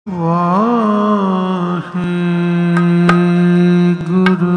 ਵਾਹਿਗੁਰੂ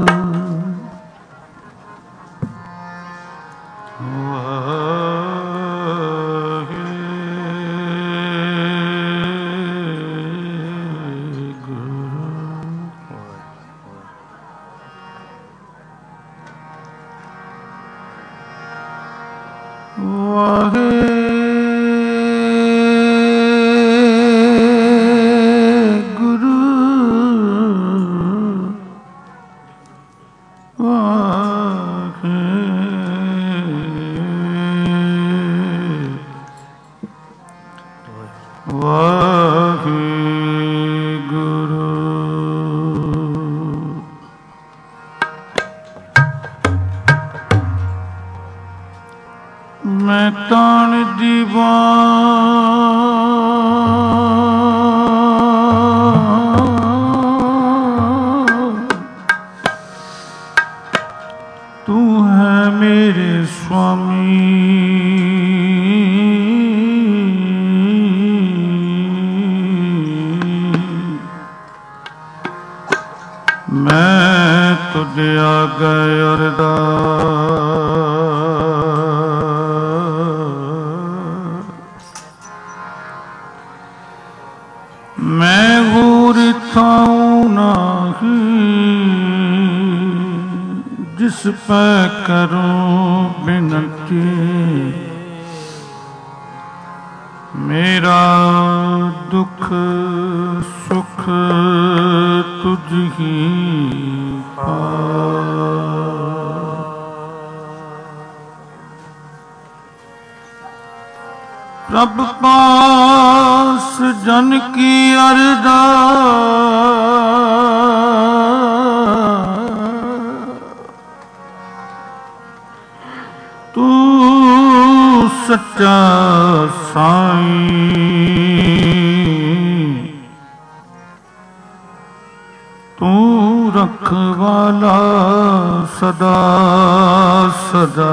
मैं तान दीवान तू है मेरे स्वामी मैं तुझे आगे अरदास मैं गूर थाऊं नहीं जिस पे करूं बिनती मेरा दुख सुख तुझ ही प्रभ पास जन की अरदास तू सच्चा साईं तू रखवाला सदा सदा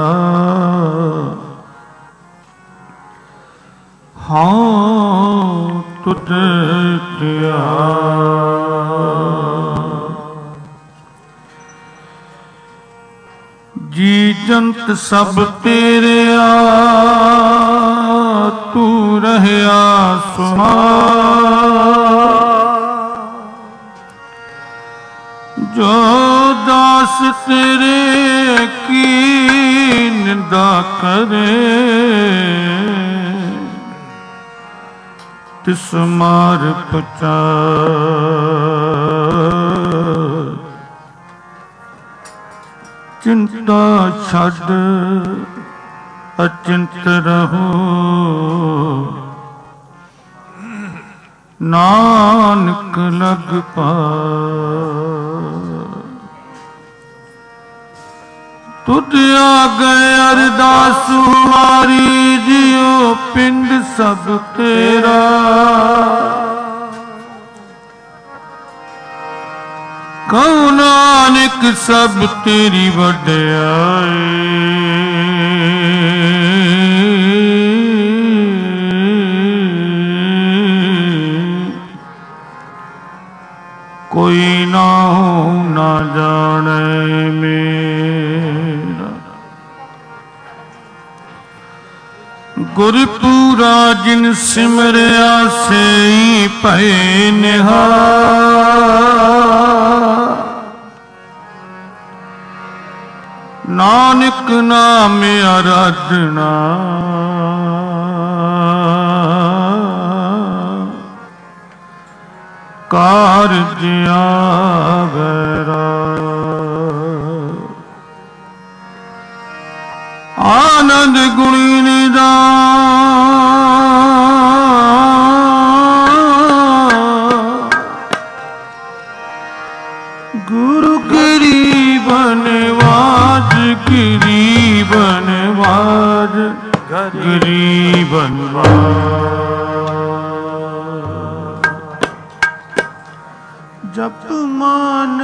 हाँ तुझे दिया जी जंत सब तेरे तू रहया सुमार जो दास तेरे की निंदा करे तिस मार पचार चिंता छड़ अचिंत रहो नानक लग पार तुझ आगे अरदास हमारी जियो पिंड सब तेरा कहो नानक सब तेरी वड्याई कोई ना हो ना जाने मेरा गुरपूरा जिन सिमरिया से पै निहार नानक नाम आराधना कारज आवेरा आनंद गुणी निदान गुरु गरीबन वाज गरीबन वाज गरीबन जप मान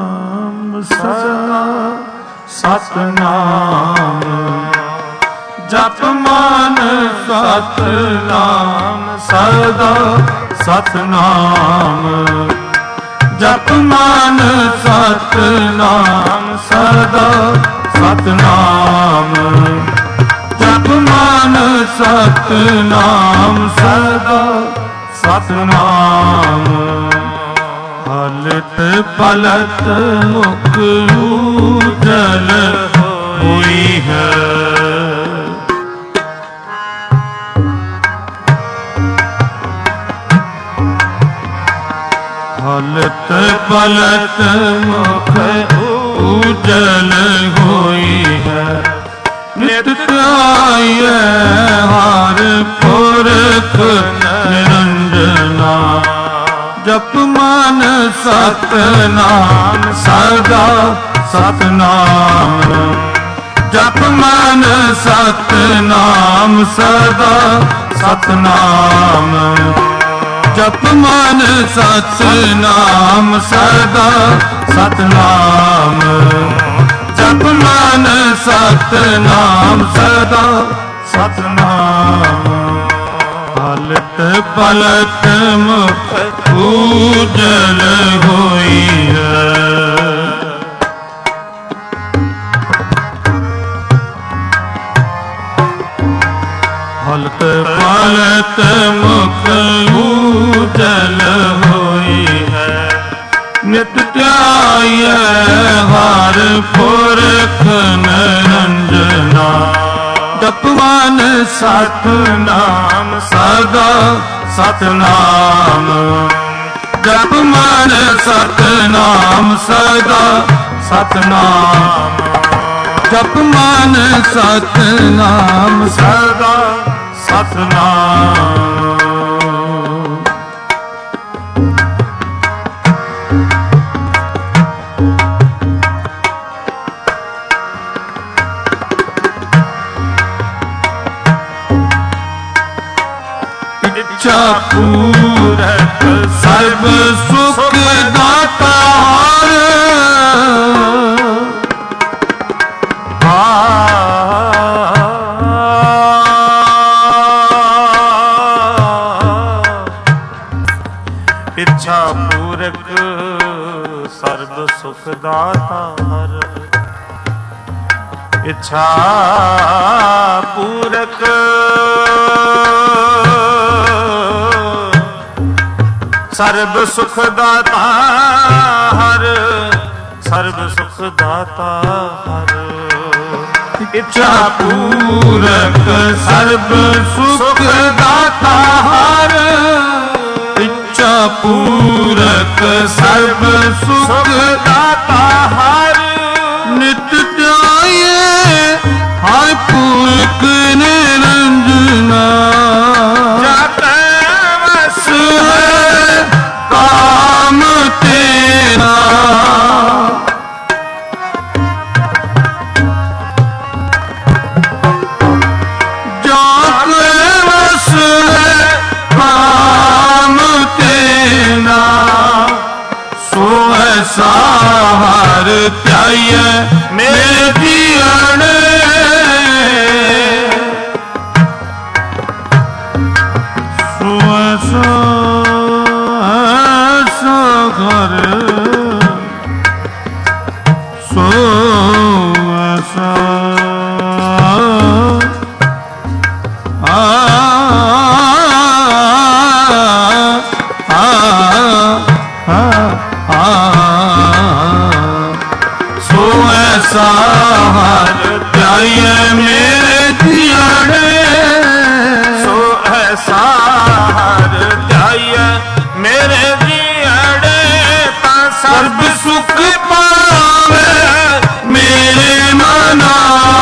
सतनाम सदा सतनाम ਜਪ ਮਨ ਸਤਨਾਮ ਸਦਾ ਸਤਨਾਮ ਜਪ ਮਨ ਸਤਨਾਮ ਸਦਾ ਸਤਨਾਮ ਜਪ ਮਨ ਸਤਨਾਮ ਸਦਾ ਸਤਨਾਮ ਹਲਤ ਪਲਤ ਮੁਖ ਉਜਲ ਹੋਈ ਹੈ ਹਲਤ ਪਲਤ ਮੁਖ ਉਜਲ ਹੋਈ ਹੈ ਨਿਤ ਧਿਆਈਐ ਹਰ ਪੁਰਖ ਨਿਰੰਜਨਾ ਜਪ ਮਨ ਸਤਨਾਮ ਸਦਾ ਸਤਨਾਮ ਜਪ ਮਨ ਸਤਨਾਮ ਸਦਾ ਸਤਨਾਮ ਜਪ ਮਨ ਸਤਨਾਮ ਸਦਾ ਸਤਨਾਮ ਜਪ ਮਨ ਸਤਨਾਮ ਸਦਾ ਸਤਨਾਮ ਹਲਤ ਪਲਟ ਮੁਖ ਉਜਲ ਹੋਈ ਹੈ ਹਲਤ ਪਲਟ ਮੁਖ ਉਜਲ ਹੋਈ ਹੈ ਨਿਤ ਧਿਆਈਐ ਹਰ ਪੁਰਖ ਨਿਰੰਜਨਾ ਜਪ ਮਨ ਸਤਨਾਮ ਸਦਾ ਸਤਨਾਮ ਜਪ ਮਨ ਸਤਨਾਮ ਸਦਾ ਸਤਨਾਮ ਜਪ ਮਨ ਸਤਨਾਮ ਸਦਾ ਸਤਨਾਮ ਇੱਛਾ ਪੂਰਕ ਸਰਬ ਸੁਖ ਦਾਤਾ ਇੱਛਾ ਪੂਰਕ ਸਰਬ ਸੁਖ ਦਾਤਾ ਹਰ ਇੱਛਾ ਪੂਰਕ ਸਰਬ ਸੁਖ ਦਾਤਾ ਹਰ ਸਰਬ ਸੁਖ ਦਾਤਾ ਹਰ ਇੱਛਾ ਪੂਰਕ ਸਰਬ ਸੁਖ ਦਾਤਾ ਹਰ ਇੱਛਾ ਪੂਰਕ ਸਰਬ ਸੁਖ ਦਾਤਾ ਹਰ ਨਿਤ ਧਿਆਈਐ ਹਰ ਪੁਰਖ ਨਿਰੰਜਨਾ ਜਪ ਵਸ ਹੈ ਕਾਮ ਤੇਰਾ ਜਾਪ ਵਸ ਹੈ ਕਾਮ ਤੇਰਾ ਸੋ ਐਸਾ ਹਰ ਧਿਆਈਐ ਮੇਰੇ ਜੀਵਨ ਸੋ ਐਸਾ ਘਰ ਸੋ ਐਸਾ ਸੋ ਐਸਾ ਹਰ ਧਿਆਈਐ ਮੇਰੇ ਜੀਵਨੇ ਸੋ ਐਸਾ ਹਰ ਧਿਆਈਐ ਮੇਰੇ ਜੀਵਨੇ ਤਾਂ ਸਰਬ ਸੁਖ ਪਾਵੇ ਮੇਰੇ ਮਨਾ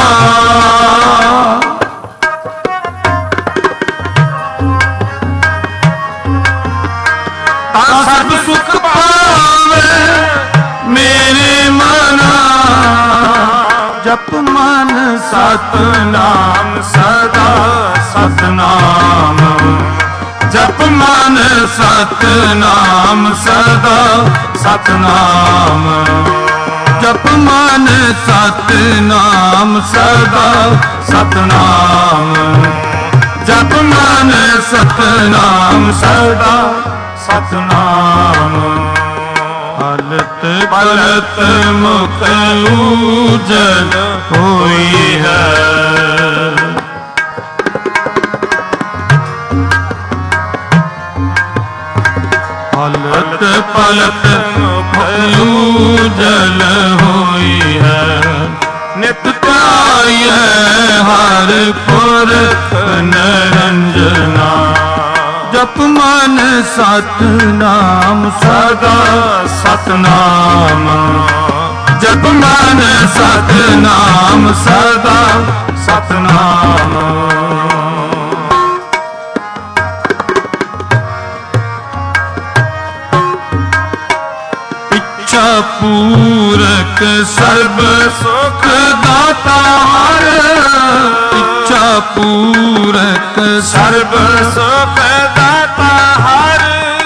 ਤਾਂ ਸਰਬ ਸੁਖ ਪਾਵੇ ਮੇਰੇ ਮਨਾ ਜਪ ਮਨ ਸਤਨਾਮ ਸਦਾ ਸਤਨਾਮ ਜਪ ਮਨ ਸਤਨਾਮ ਸਦਾ ਸਤਨਾਮ ਜਪ ਮਨ ਸਤਨਾਮ ਸਦਾ ਸਤਨਾਮ ਜਪ ਮਨ ਸਤਨਾਮ ਸਦਾ ਸਤਨਾਮ ਹਲਤ ਪਲਤ ਮੁਖ ਉਜਲ ਹੋਈ ਹੈ ਹਲਤ ਪਲਤ ਮੁਖ ਉਜਲ ਹੋਈ ਹੈ ਨਿਤ ਧਿਆਇਐ ਹਰ ਪੁਰਖ ਨਿਰੰਜਨਾ ਜਪ ਮਨ ਸਤਨਾਮ ਸਦਾ ਸਤਨਾਮ ਜਪ ਮਨ ਸਤਨਾਮ ਸਦਾ ਸਤਨਾਮ ਇੱਛਾ ਪੂਰਕ ਸਰਬ ਸੁਖ ਦਾਤਾ ਹਰ ਇੱਛਾ ਪੂਰਕ ਸਰਬ ਸੁਖ ਦਾਤਾ ਹਰ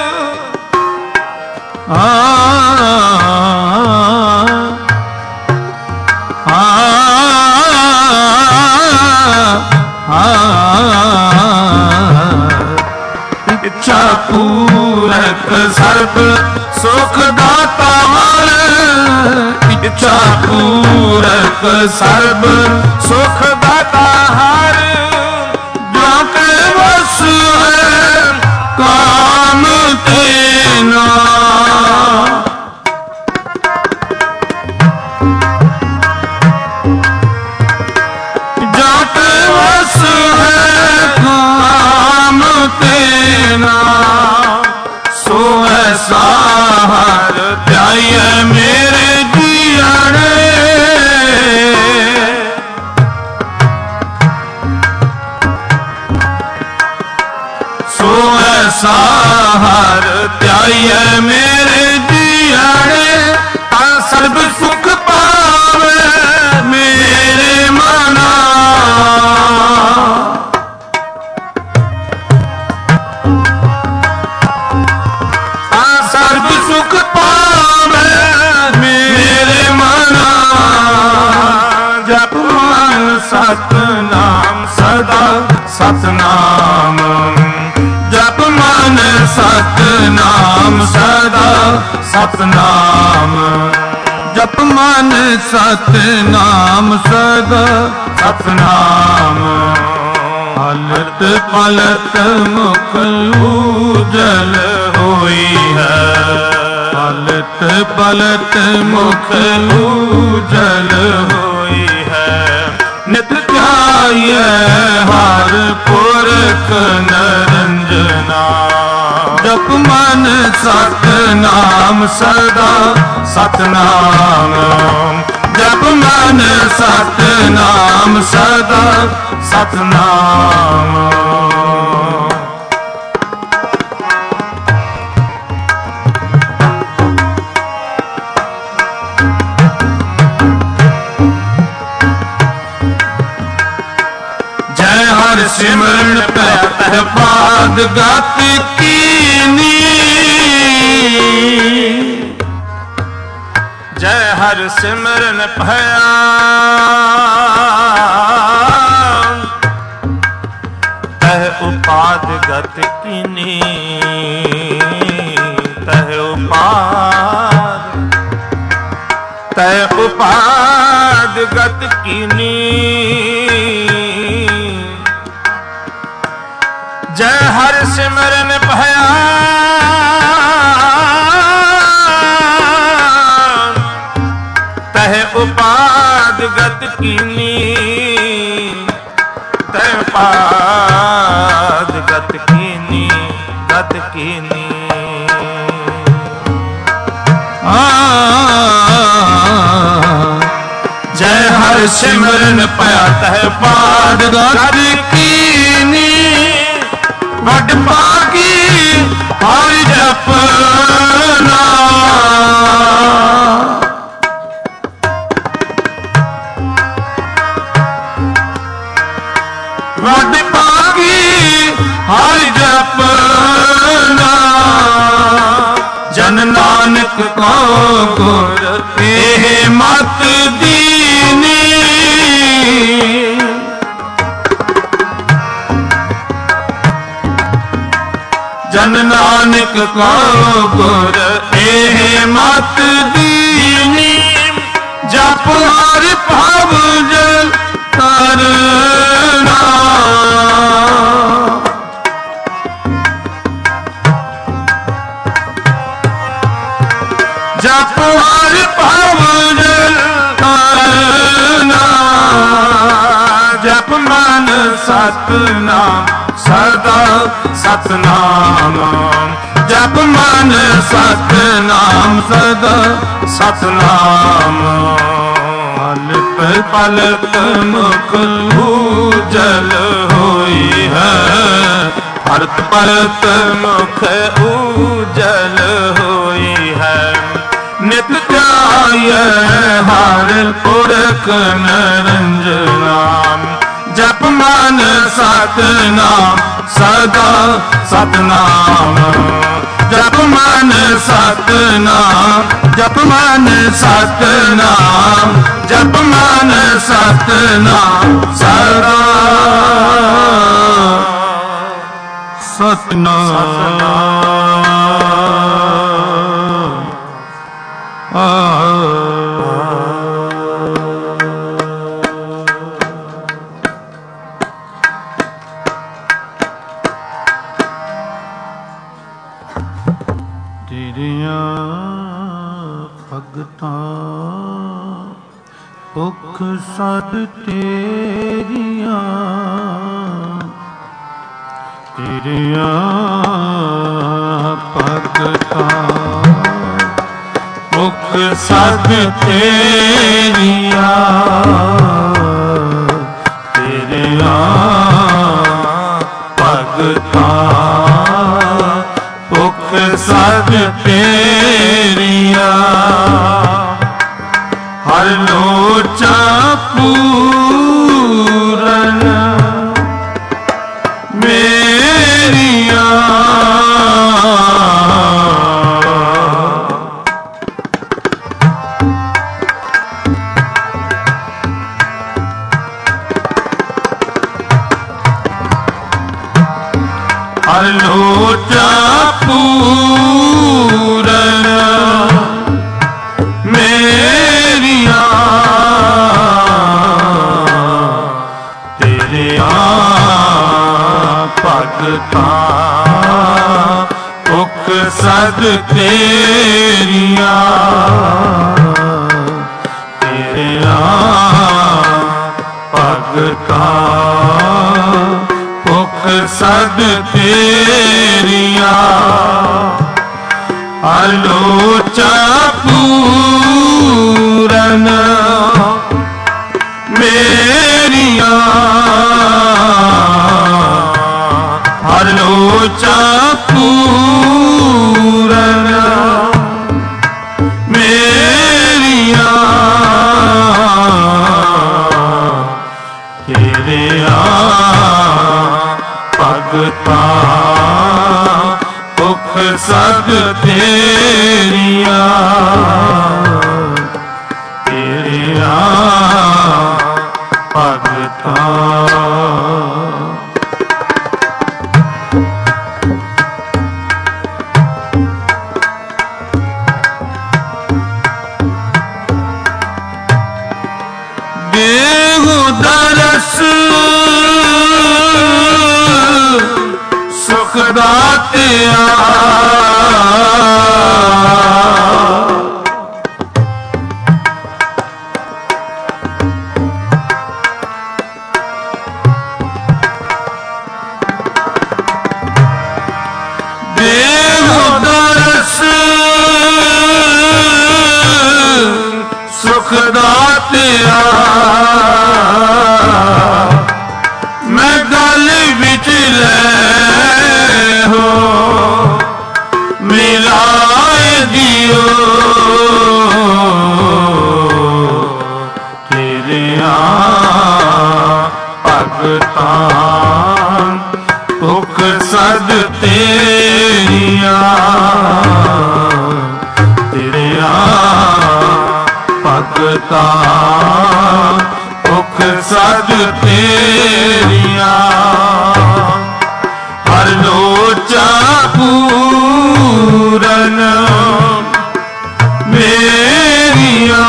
ਇੱਛਾ ਪੂਰਕ ਸਰਬ ਸੁਖ ਦਾਤਾ ਹਰ ਇੱਛਾ ਪੂਰਕ ਸਰਬ ਸੁਖ ਦਾਤਾ ਹਰ ਜੋ ਕੇ ਵਸ ਹੈ ਕਾਮ ਤੇਨਾ ਜੋ ਕੇ ਵਸ ਹੈ ਕਾਮ ਤੇਨਾ ਸੋ ਐਸਾ ਹਰ ਧਿਆਇਐ ਮੇਰੇ ਜੀਅਣੇ ਸੋ ਐਸਾ ਹਰ ਧਿਆਇਐ ਮੇਰੇ ਜੀਅਣੇ ਤਾਂ ਸਰਬ ਸੁਖ ਪਾਵੇ ਮੇਰੇ ਮਨਾ ਸਰਬ ਸੁਖ ਪਾਵੇ ਮੇਰੇ ਮਨਾ ਜਪ ਮਨ ਸਤਨਾਮ ਸਦਾ ਸਤਨਾਮ ਜਪ ਮਨ ਸਤਨਾਮ ਸਦਾ ਸਤਨਾਮ ਜਪ ਮਨ ਸਤਨਾਮ ਸਦਾ ਸਤਨਾਮ ਹਲਤ ਪਲਤ ਮੁਖ ਉਜਲ ਹੋਈ ਹੈ ਹਲਤ ਪਲਤ ਮੁਖ ਉਜਲ ਹੋਈ ਹੈ ਨਿਤ ਧਿਆਇਐ ਹਰ ਪੁਰਖ ਨਿਰੰਜਨਾ ਜਪ ਮਨ ਸਤਨਾਮ ਸਦਾ ਸਤਨਾਮ ਜਪ ਮਨ ਸਤਨਾਮ ਸਦਾ ਸਤਨਾਮ ਜੈ ਹਰਿ ਸਿਮਰਨ ਭੈ ਪਾਦ ਗਤ ਕੀਨੀ ਜੈ ਹਰਿ ਸਿਮਰਨ ਭਇਆ ਤਹ ਉਪਾਦ ਗਤ ਕੀਨੀ ਤਹ ਉਪਾਦ ਗਤ ਕੀਨੀ ਜੈ ਹਰਿ ਸਿਮਰਨ ਭਇਆ ਤਹ ਉਪਾਦ ਗਤ ਕੀਨੀ ਤਹ ਉਪਾਦ ਗਤ ਕੀਨੀ ਜੈ ਹਰਿ ਸਿਮਰਨ ਭਇਆ ਤਹ ਉਪਾਦ ਗਤ ਕੀਨੀ ਵੱਡ ਭਾਗੀ ਹਰਿ ਜਪਨਾ ਵੱਡ ਭਾਗੀ ਹਰਿ ਜਪਨਾ ਜਨ ਨਾਨਕ ਕੋ ਗੁਰ ਇਹ ਮਤ ਦੀਨੀ ਜਨ ਨਾਨਕ ਕੋ ਗੁਰ ਇਹ ਮਤ ਦੀਨੀ ਜਪ ਹਰਿ ਭਵ ਜਲ ਤਰਨਾ ਜਪ ਹਰਿ ਭਵ ਜਲ ਤਰਨਾ ਜਪ ਮਨ ਸਤਨਾਮ ਸਦਾ ਸਤਨਾਮ ਜਪ ਮਨ ਸਤਨਾਮ ਸਦਾ ਸਤਨਾਮ ਪਲਕ ਪਲਕ ਮੁਖ ਉਜਲ ਹੋਈ ਹੈ ਭਰਤ ਭਰਤ ਮੁਖ ਉਜਲ ਹੋਈ ਹੈ ਨਿਤ ਧਿਆਇ ਹਰਿ ਪੁਰਖ ਨਿਰੰਜਨਾਮ ਜਪ ਮਨ ਸਤਨਾਮ ਸਦਾ ਸਤਨਾਮ ਜਪ ਮਨ ਸਤਨਾਮ ਜਪ ਮਨ ਸਤਨਾਮ ਜਪ ਮਨ ਸਤਨਾਮ ਸਦਾ ਸਤਨਾਮ ਭੁਖ ਸਦ ਤੇਰੀਆਂ ਤੇਰੀਆਂ ਭਗਤਾਂ ਭੁਖ ਸਦ ਤੇਰੀਆਂ ਤੇਰੀਆਂ ਭਗਤਾਂ ਭੁਖ ਸਦ ਤੇਰੀਆਂ ਹਰ ਲੋਚਾ ਪੂਰਨ ਮੇਰੀਆਂ ਹਰ ਲੋਚਾ ਪੂਰਨ ਭਗਤਾਂ ਭੁਖ ਸਦ ਤੇਰੀਆਂ ਤੇਰੀਆਂ ਭਗਤਾਂ ਭੁਖ ਸਦ ਤੇਰੀਆਂ ਆਲੋਚਾ ਪੂਰਨ ਮੇਰੀਆਂ ਹਰ ਲੋਚਾ ਪੂਰਨ ਮੇਰੀਆਂ ਤੇਰੀਆਂ ਭਗਤਾਂ ਭੁਖ ਸਦ ਤੇਰੀਆਂ ਤੇਰੀਆਂ ਭਗਤਾਂ ਸੁਖ ਦਾਤਿਆ ਦੇਹੁ ਦਰਸ ਸੁਖ ਦਾਤਿਆ ਮੈਂ ਗਲ ਵਿੱਚ ਲੈ ਹੋ ਭਗਤਾ ਮੁਖ ਸਦ ਤੇਰੀਆਂ ਹਰ ਲੋਚਾ ਪੂਰਨ ਮੇਰੀਆਂ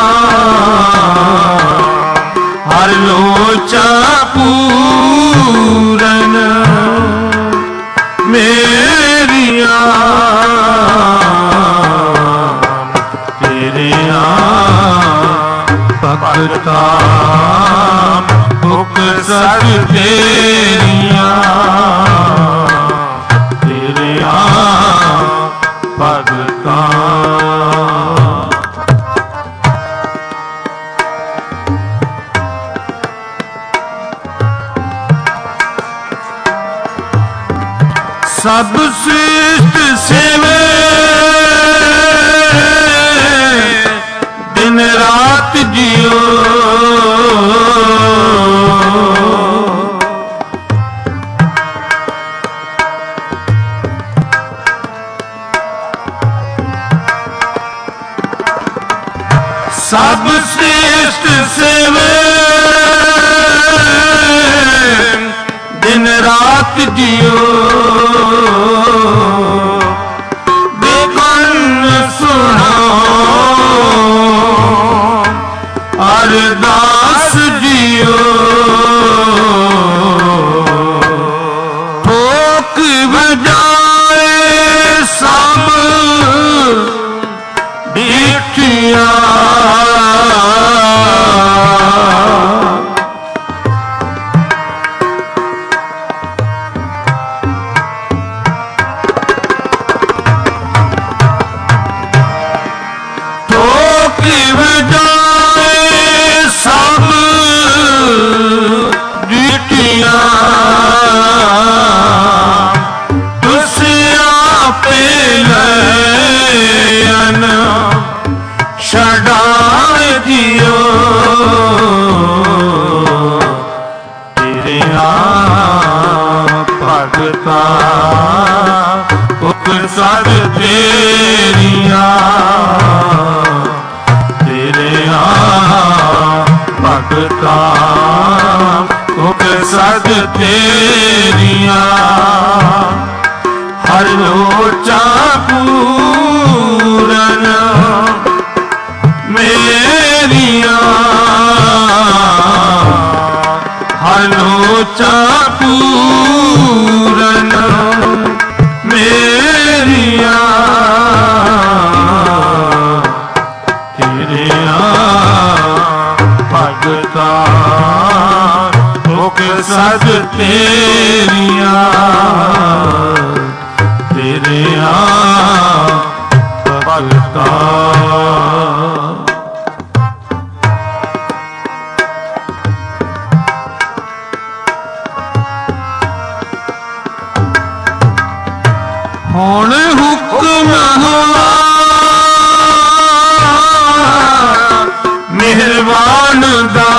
ਹਰ ਲੋਚਾ ਪੂਰਨ ਮੇਰੀਆਂ ਤੇਰੀਆਂ ਭਗਤਾ ਮੁਖ ਸਦ ਤੇਰੀਆਂ ਤੇਰੀਆਂ ਭਗਤਾ ਸਭ ਸ੍ਰਿਸ਼ਟ ਸੇਵੇ ਦਿਨ ਰਾਤ ਜਿਉ ਸਭ ਸ੍ਰਿਸ਼ਟ ਸੇਵੇ ਦਿਨ ਰਾਤ ਜਿਉ ਬੇਗਨ ਸੁਣੋ ਅਰਦਾਸ ਜਿਉ ਠੋਕ ਵਜਾਏ ਸਭ ਦੇਖਿਆ ਭਗਤਾ ਮੁਖ ਸਦ ਤੇਰੀਆਂ ਤੇਰੀਆਂ ਭਗਤਾ ਮੁਖ ਸਦ ਤੇਰੀਆਂ ਹਰ ਲੋਚਾ ਪੂਰਨ ਮੇਰੀਆਂ ਹਰ ਲੋਚਾ ਪੂਰਨ ਮੇਰੀਆਂ ਤੇਰੀਆਂ ਭਗਤਾ ਮੁਖ ਸਦ ਤੇਰੀਆਂ ਤੇਰੀਆਂ ਭਗਤਾ ਹੁਣ ਹੁਕਮ ਮਿਹਰਬਾਨ ਦਾ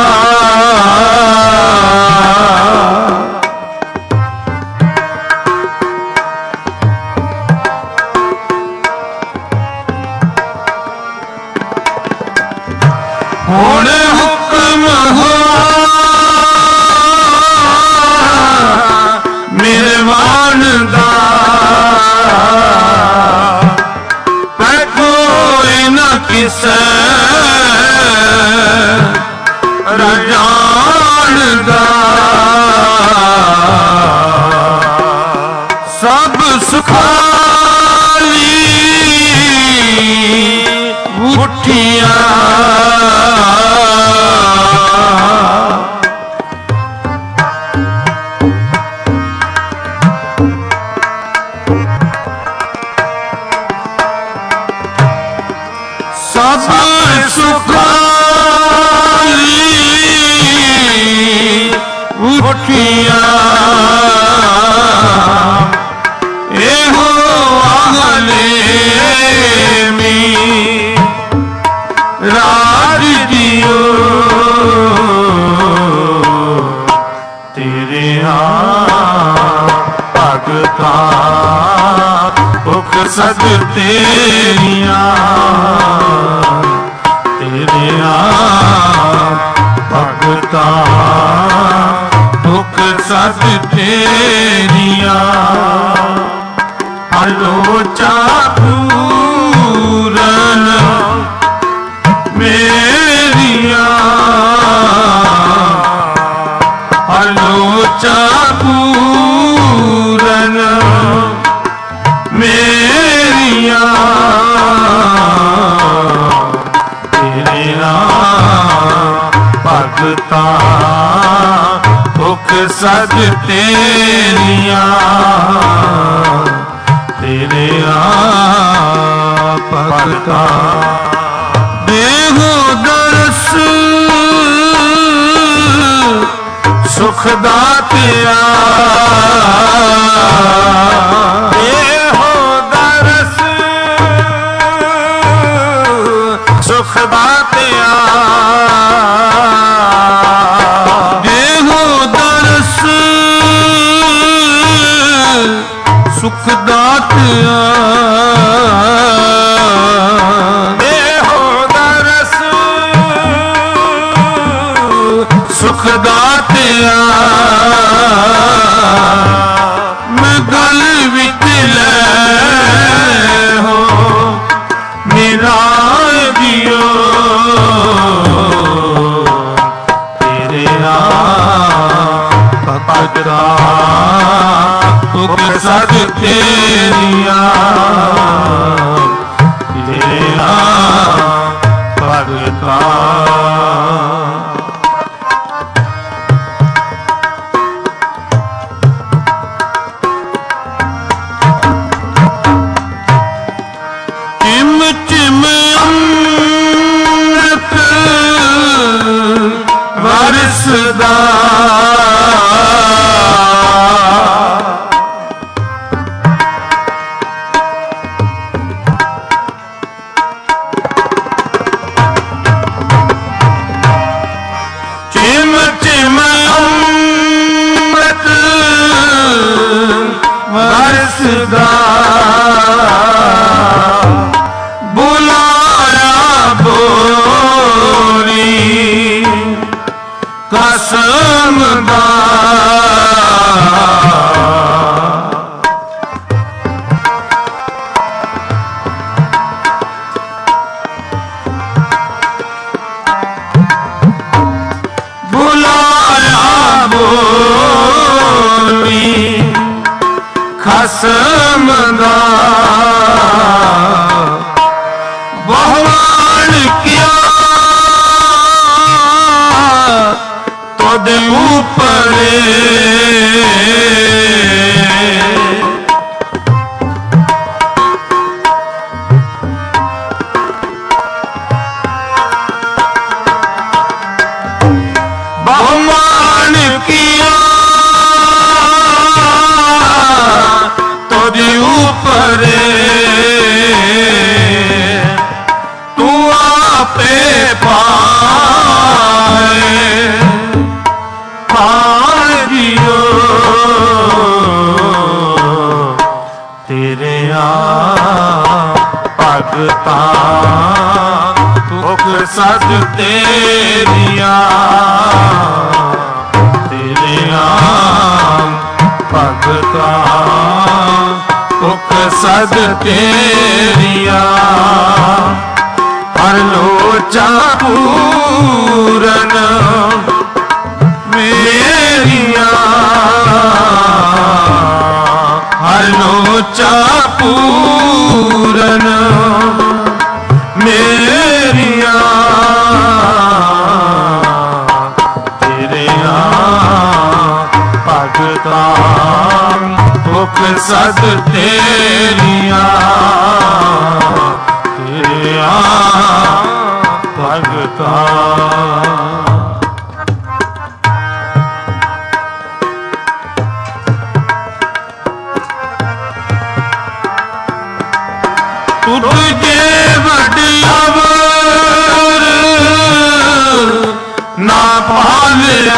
ਹੁਣ ਹੁਕਮ ਮਿਹਰਬਾਨ ਦਾ ਕਿਸੇ ਰਜਾਨਦਾ ਸਭ ਸੁਖਾਲੀ ਉੱਠੀਆਂ ਸਭ ਸੁਖਾਲੀ ਉੱਠੀਆਂ ਇਹੋ ਆਹਲੇਮੀ ਰਾਜ ਜੀਓ ਤੇਰੇ ਭਗਤਾ ਮੁਖ ਸਦ ਤੇਰੀਆਂ ਤੇਰਿਆ ਭਗਤਾ ਦੁਖ ਸਦ ਤੇਰੀਆਂ ਅਲੋਚਾ ਪੂਰਨ ਮੇਰੀਆਂ ਅਲੋਚਾ ਪੂਰਨ ਮੇਰੀਆਂ ਤੇਰਿਆ ਭਗਤਾ ਦੁਖ ਸਦ ਤੇਰੀਆਂ ਤੇਰਿਆ ਭਗਤਾ ਦੇਹੋ ਦਰਸ ਸੁਖ ਦਾਤਿਆ ਦੇਹੋ ਦਰਸ ਸੁਖ ਦਾਤਿਆ ਦੇਹੋ ਦਰਸ ਸੁਖ ਦਾਤਿਆ ਦੇਹੋ ਦਰਸ ਸੁਖ ਦਾਤਿਆ ਮੈਂ ਗਲ ਵਿੱਚ ਲੈ ਹੋ ਮੇਰਾ ਜੀਓ ਤੇਰੇ ਭਗਤਾ ਦੁਖ ਸਦ ਤੇਰੀਆਂ ਤੇਰਾ ਭਗਤਾ ਵਰਸਦਾ ਚਿਮ ਚਿਮ ਅੰਮ੍ਰਿਤ ਵਰਸਦਾ ਬੁਲਾਇਆ ਬੋਲੀ ਕਸਮ ਦਾ ਬੁਲਾਇਆ ਬੋਲੀ ਖਸਮ ਦਾ ਬਹੁਵਾਨ ਕਿਆ ਤਦ ਉਪਰੇ ਬਹੁਮਾਨ ਕੀਆ ਤਦ ਉਪਰੇ ਤੂੰ ਆਪੇ ਪਾਏ ਜੀਓ ਤੇਰਿਆ ਭਗਤਾ ਦੁਖ ਸਦ ਤੇਰੀਆਂ ਤੇਰਿਆ ਭਗਤਾ ਦੁਖ ਸਦ ਤੇਰੀਆਂ ਅਲੋਚਾ ਪੂਰਨ ਮੇਰੀਆਂ ਅਲੋਚਾ ਪੂਰਨ ਮੇਰੀਆਂ ਤੇਰਿਆ ਭਗਤਾ ਦੁਖ ਸਦ ਤੇਰੀਆਂ ਤੇਰਿਆ ਭਗਤਾ ਤੁਝੇ ਵਡਿਆਵਰ ਨਾ ਪਾਲਿਆ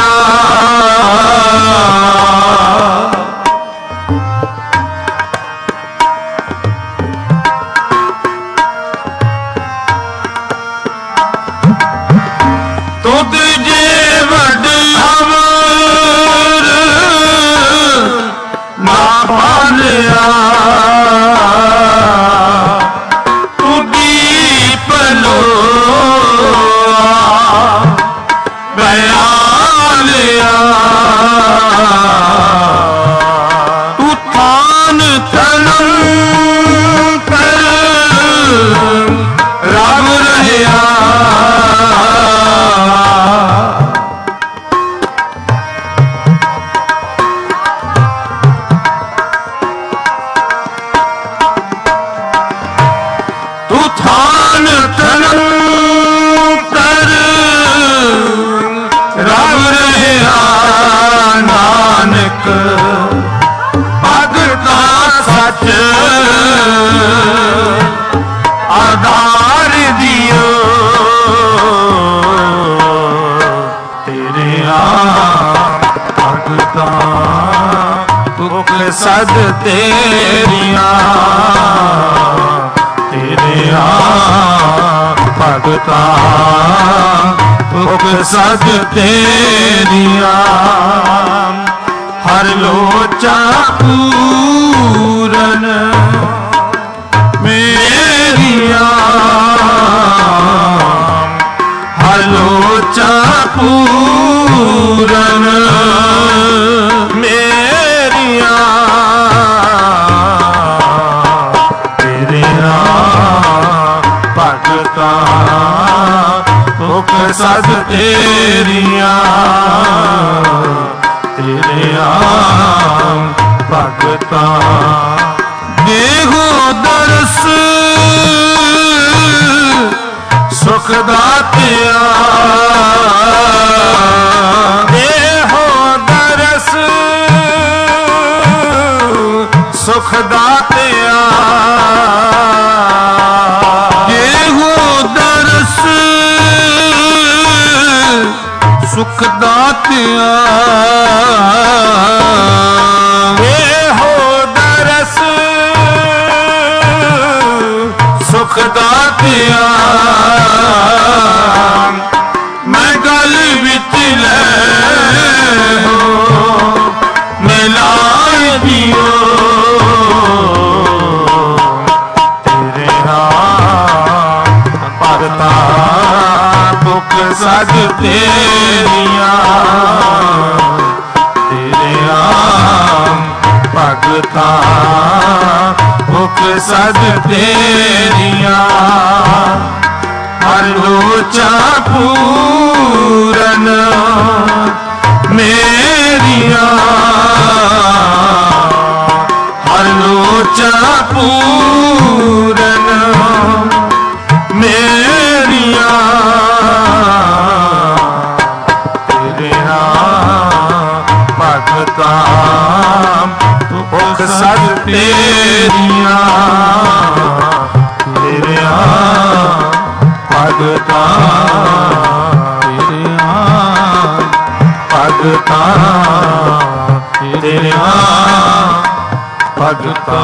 धान तन कर रब रहा नानक भगता सच आधार दियो तेरे भगता भुख सद तेरिया तेरे भगता भुख सद तेरिया हर लोचा पूरन मेरिया हर लोचा पूरन मेरिया तेरे भगता भुख सद तेरिया तेरे भगता देहो दरस सुख दातिया देहो दरस सुख दातिया देहो दरस सुख दातिया देहो दरस सुख दातिया मैं गल विच ले हो मिलाए दियो तेरे भगता भुख सद तेरिया तेरे भगता भुख सद तेरिया हर लोचा पूरन मेरिया हर लोचा पूरन मेरिया तेरे भगता भुख सद तेरिया तेरे भगता तेरे भगता तेरे भगता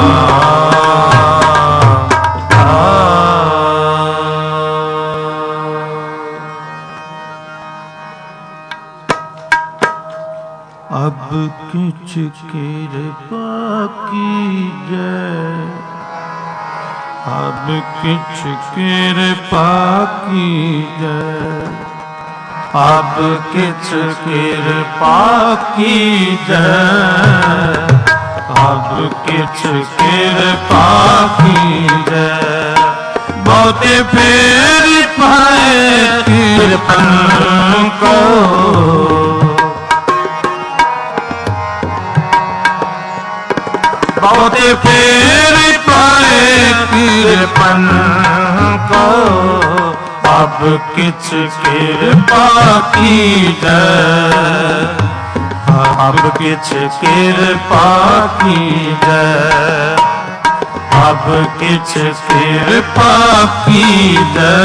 अब किछ कृपा कीजै अब किछ कृपा कीजै अब किछ कृपा कीजै अब किछ कृपा कीजै बहुते फेर पाए कृपन को बहुते फेर पाए कृपन को अब किछ कृपा कीजै अब किछ कृपा कीजै अब किछ कृपा कीजै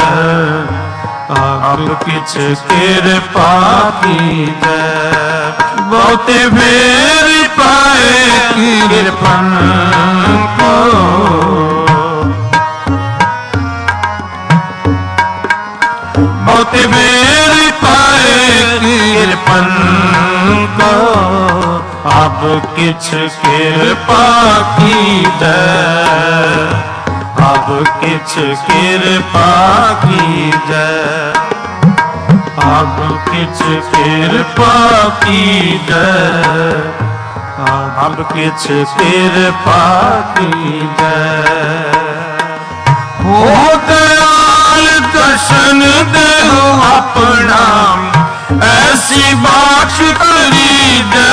अब किछ कृपा कीजै बहुते फेर पाए कृपन को बहुते फेर पाए कृपन को अब किछ कृपा कीजै अब किछ कृपा कीजै अब किछ कृपा कीजै अब किछ कृपा कीजै हो दयाल दर्शन देहो अपना ऐसी बात करीजै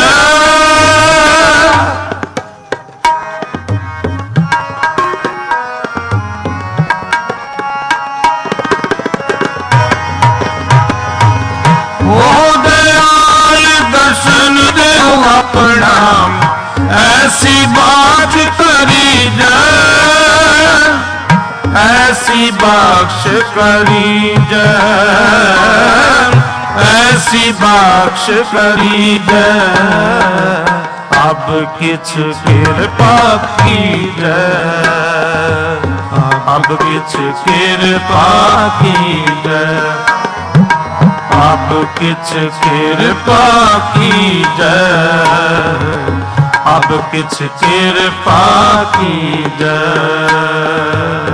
अपना ऐसी बात करी जाए, ऐसी बख्श करी जाए, ऐसी बख्श करी जाए, अब किछ कृपा की जाए, अब किछ कृपा की जाए, अब किछ कृपा की जाए, अब किछ कृपा की जाए।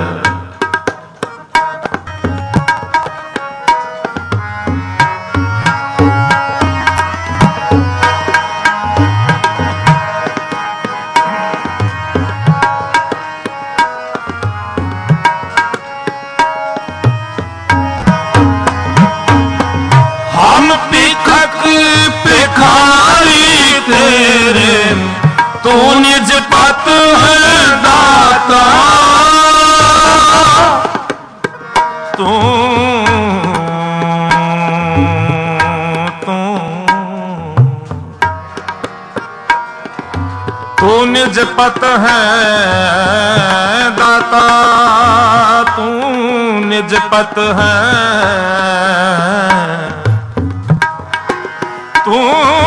भिखारी तेरे तू निज पत है दाता, तू निज पत है दाता, तू निज पत है, तू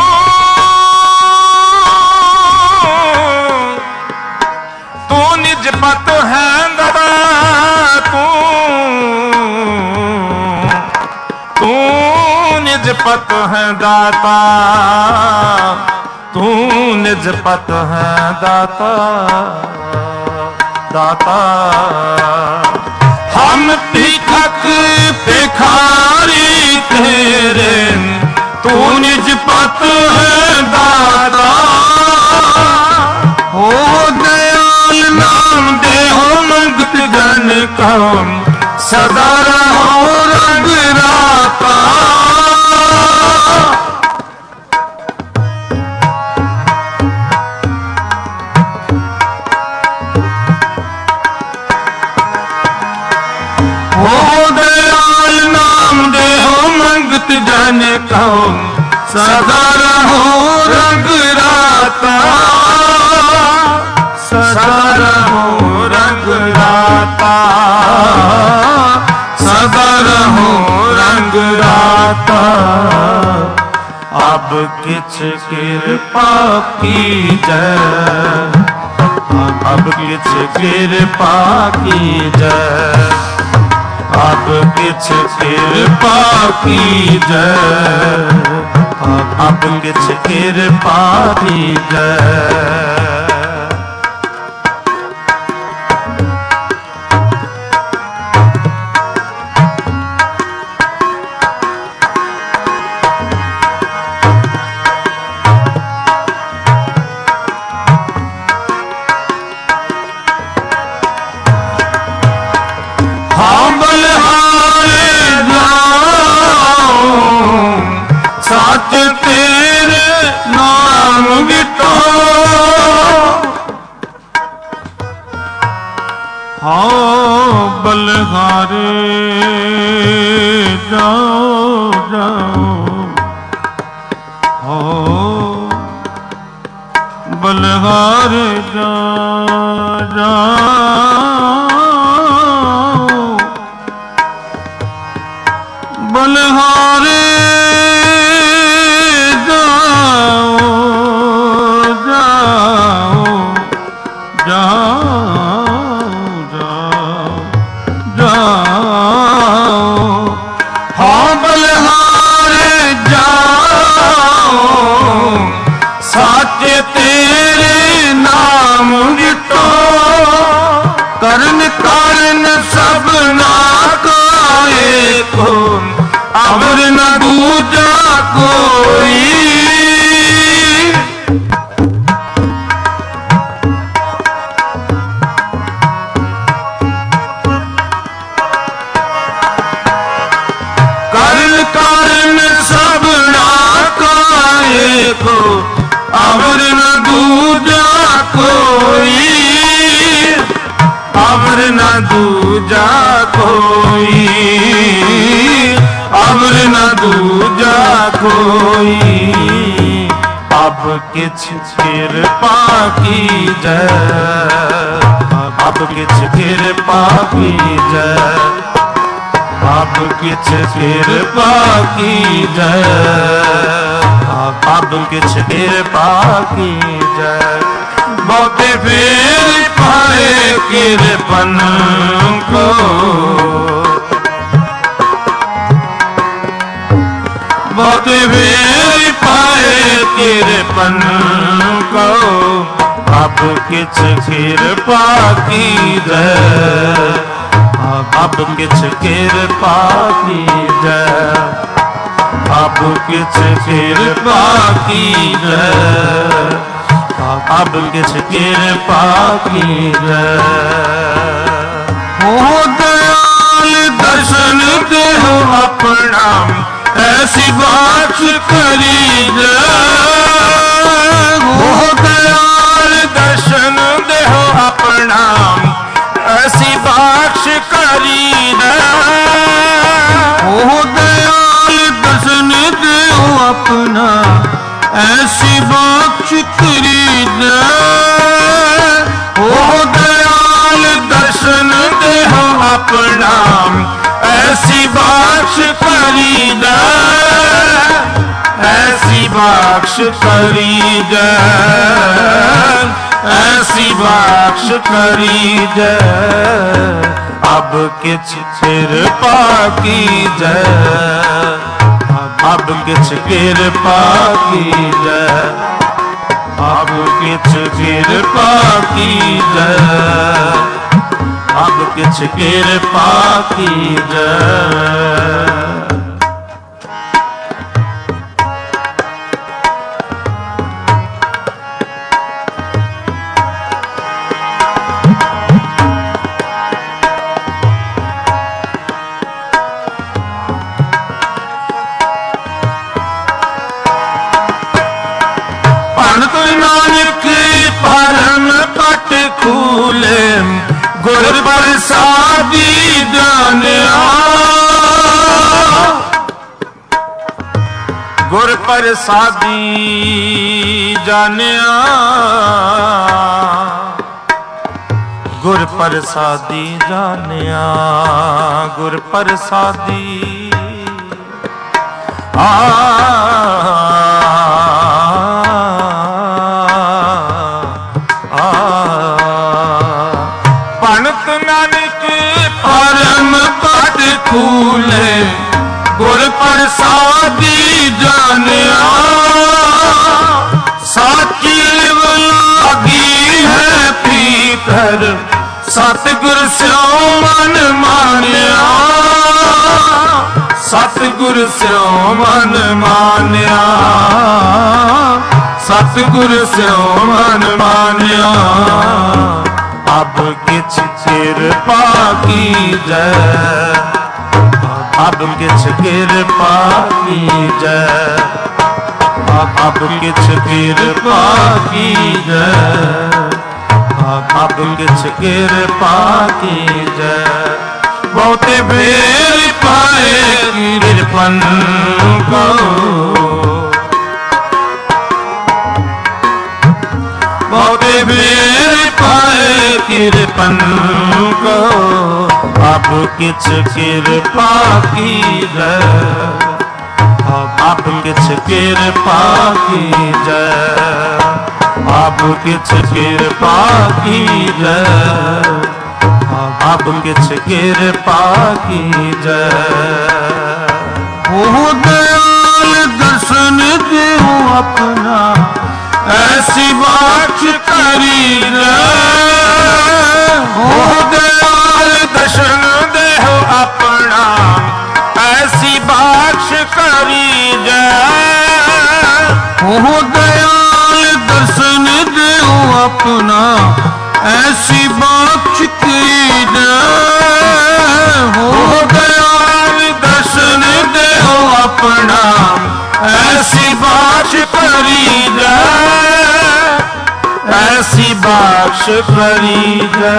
निज पत है दाता, तू निज पत है दाता, तू निज पत है दाता, दाता। हम भिखक भिखारी तेरे तू निज पत है दाता, हो दयाल नाम दे हो मंगत जन का, सदा रहो रंग राता, हो दयाल नाम दे हो मंगत जन का, सदा रहो रंग राता, सदा रहो रंग राता, सदा रहो रंग राता, अब किछ कृपा की जाए, अब किछ कृपा की जाए, अब किछ कृपा की जाए, अब किछ कृपा की जाए। तेरे नाम विटो, हाँ बलहारे जाओ जाओ, हाँ बलहारे जाओ जाओ, बलहारे करन कारण सब ना कोई को, अवर न दूजा कोई, करन कारण सब ना कोई को, अवर न दूजा कोई, अवर न दूजा कोई, अवर न दूजा कोई, अब अब किछ कृपा कीजै, अब किछ कृपा कीजै, अब किछ कृपा कीजै, अब किछ कृपा कीजै। बहुते फेर पाए कृपन को, बहुते फेर पाए कृपन को, अब किछ कृपा कीजै, अब किछ कृपा कीजै, अब किछ कृपा कीजै, अब किछ कृपा कीजै। हो दयाल दर्शन देहो अपना, ऐसी बात करीजै। हो दयाल दर्शन देहो अपना, ऐसी बात करीजै। हो दयाल दर्शन देहो अपना, ऐसी बात करीजै। हो दयाल दर्शन देहो अपना, ऐसी बात करीजै, ऐसी बात करीजै, ऐसी बात करीजै। अब किछ कृपा कीजै, अब किछ कृपा कीजै, अब किछ कृपा कीजै, अब किछ कृपा कीजै। गुर प्रसादी जानिया, गुर प्रसादी जानिया, गुर प्रसादी जानिया, गुर प्रसादी फूले गुर प्रसादी जानिया। साची लागी है पीतर, सतगुर स्यों मन मानिया, सतगुर स्यों मन मानिया, सतगुर स्यों मन मानिया। अब किछ कृपा कीजै, अब किछ कृपा कीजै, अब किछ कृपा कीजै, अब किछ कृपा कीजै। बहुते फेर पाए कृपन को, बहुते फेर पाए कृपन को, अब किछ कृपा कीजै, अब किछ कृपा कीजै, अब किछ कृपा कीजै, अब किछ कृपा कीजै। हो दयाल दर्शन देहो अपना, ऐसी बात करीजै। हो दयाल दर्शन देहो अपना, ऐसी बात करीजै। हो दयाल दर्शन देहो अपना, ऐसी बात करीजै। हो दयाल दर्शन देहो अपना, ऐसी बात करीजै, ऐसी बात करीजै,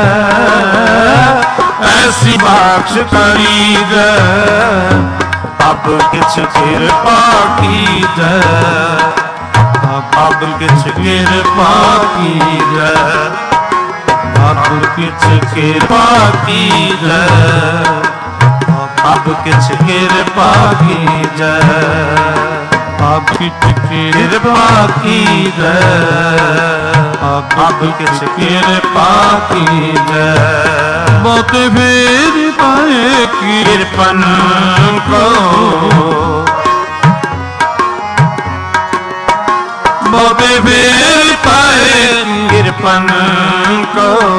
ऐसी बात करीजै। अब किछ कृपा कीजै, अब किछ कृपा कीजै, अब किछ कृपा कीजै, अब किछ कृपा कीजै, अब किछ कृपा कीजै, अब किछ कृपा कीजै। बहुत भेद पाए कृपन को, बहुत भेद पाए कृपन को।